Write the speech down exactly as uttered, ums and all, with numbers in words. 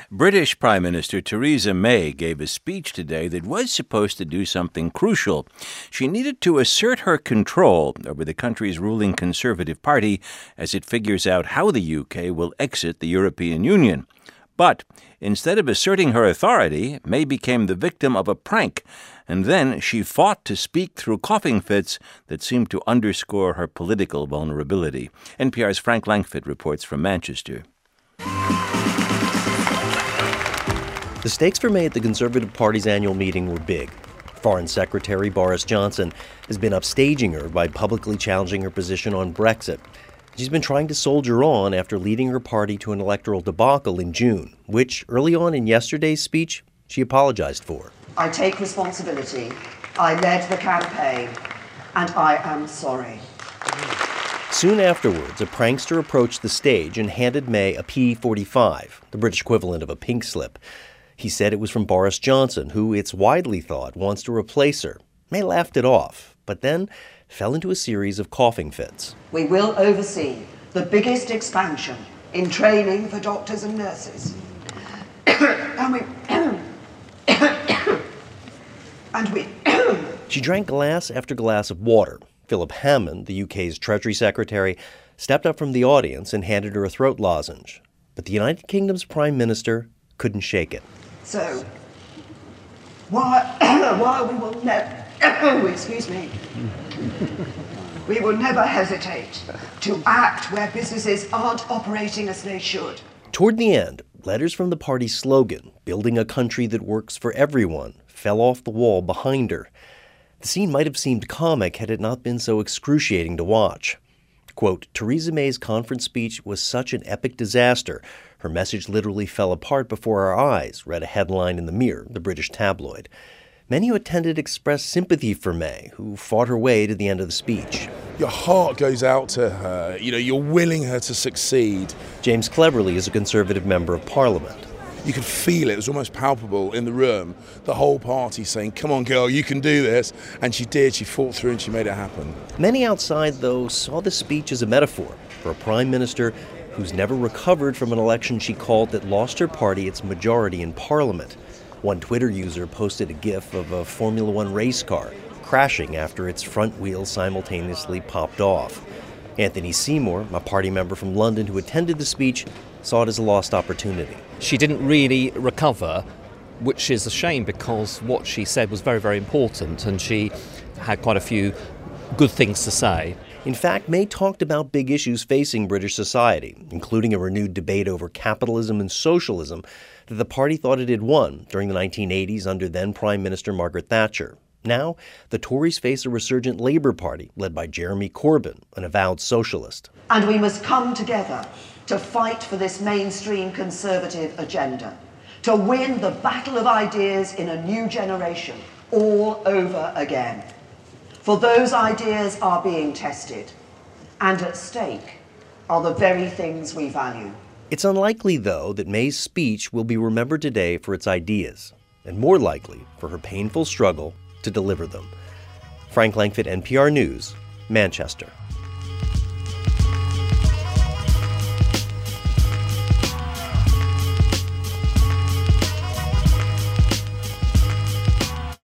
British Prime Minister Theresa May gave a speech today that was supposed to do something crucial. She needed to assert her control over the country's ruling Conservative Party as it figures out how the U K will exit the European Union. But instead of asserting her authority, May became the victim of a prank, and then she fought to speak through coughing fits that seemed to underscore her political vulnerability. N P R's Frank Langfitt reports from Manchester. The stakes for May at the Conservative Party's annual meeting were big. Foreign Secretary Boris Johnson has been upstaging her by publicly challenging her position on Brexit. She's been trying to soldier on after leading her party to an electoral debacle in June, which, early on in yesterday's speech, she apologized for. I take responsibility. I led the campaign, and I am sorry. Soon afterwards, a prankster approached the stage and handed May a P forty-five, the British equivalent of a pink slip. He said it was from Boris Johnson, who, it's widely thought, wants to replace her. May laughed it off, but then fell into a series of coughing fits. We will oversee the biggest expansion in training for doctors and nurses. and we... and we... She drank glass after glass of water. Philip Hammond, the U K's Treasury Secretary, stepped up from the audience and handed her a throat lozenge. But the United Kingdom's Prime Minister couldn't shake it. So, while, while we will never... excuse me. We will never hesitate to act where businesses aren't operating as they should. Toward the end, letters from the party's slogan, "Building a country that works for everyone," fell off the wall behind her. The scene might have seemed comic had it not been so excruciating to watch. Quote, Theresa May's conference speech was such an epic disaster, her message literally fell apart before our eyes, read a headline in the Mirror, the British tabloid. Many who attended expressed sympathy for May, who fought her way to the end of the speech. Your heart goes out to her. You know, you're willing her to succeed. James Cleverly is a Conservative member of Parliament. You could feel it. It was almost palpable in the room. The whole party saying, come on, girl, you can do this. And she did. She fought through and she made it happen. Many outside, though, saw the speech as a metaphor for a prime minister who's never recovered from an election she called that lost her party its majority in Parliament. One Twitter user posted a gif of a Formula One race car crashing after its front wheels simultaneously popped off. Anthony Seymour, a party member from London who attended the speech, saw it as a lost opportunity. She didn't really recover, which is a shame because what she said was very, very important and she had quite a few good things to say. In fact, May talked about big issues facing British society, including a renewed debate over capitalism and socialism that the party thought it had won during the nineteen eighties under then Prime Minister Margaret Thatcher. Now, the Tories face a resurgent Labour Party led by Jeremy Corbyn, an avowed socialist. And we must come together to fight for this mainstream Conservative agenda, to win the battle of ideas in a new generation all over again. For those ideas are being tested, and at stake are the very things we value. It's unlikely, though, that May's speech will be remembered today for its ideas, and more likely for her painful struggle to deliver them. Frank Langfitt, N P R News, Manchester.